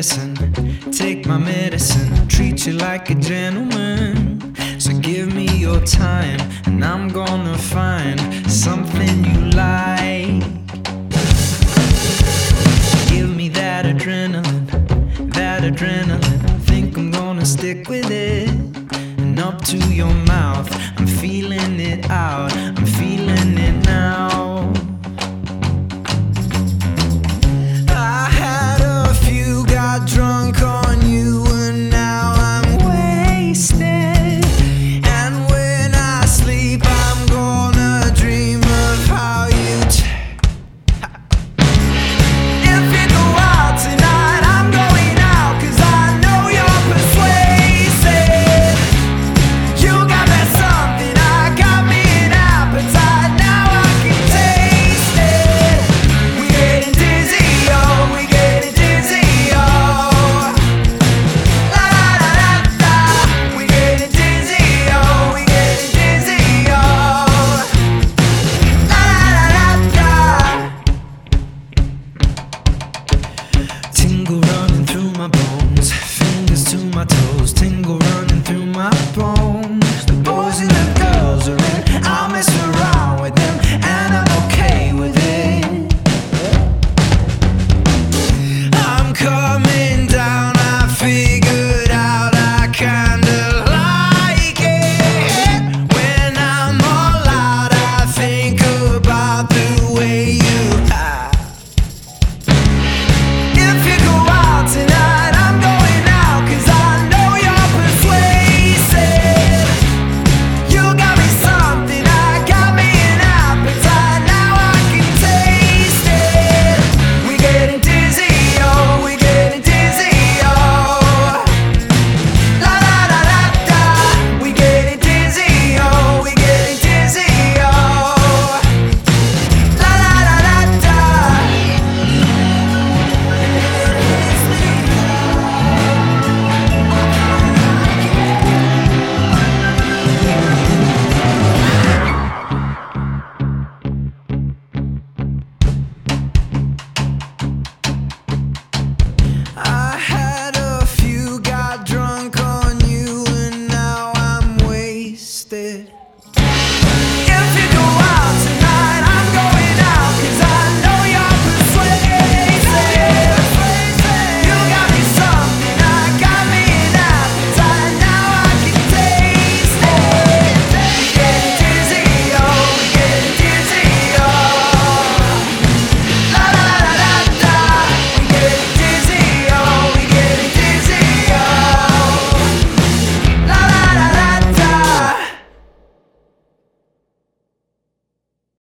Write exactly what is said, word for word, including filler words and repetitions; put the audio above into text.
citizen, take my medicine, treat you like a gentleman. So give me your time, and I'm gonna find something you like. Give me that adrenaline, that adrenaline. Think I'm gonna stick with it. And up to your mouth, I'm feeling it out, I'm feeling it now. I had a few, got drunk on you, and now I'm wasted. And when I sleep, I'm gonna dream of how you t- If you go out tonight, I'm going out, 'cause I know you're persuasive. You got that something, I got me an appetite, now I can taste it. We getting dizzy, oh, we getting dizzy, oh. La la la la la. We getting dizzy, oh, we getting dizzy, oh. La la la la la. Tingle running through my bones, fingers to my toes, tingle running through my bones.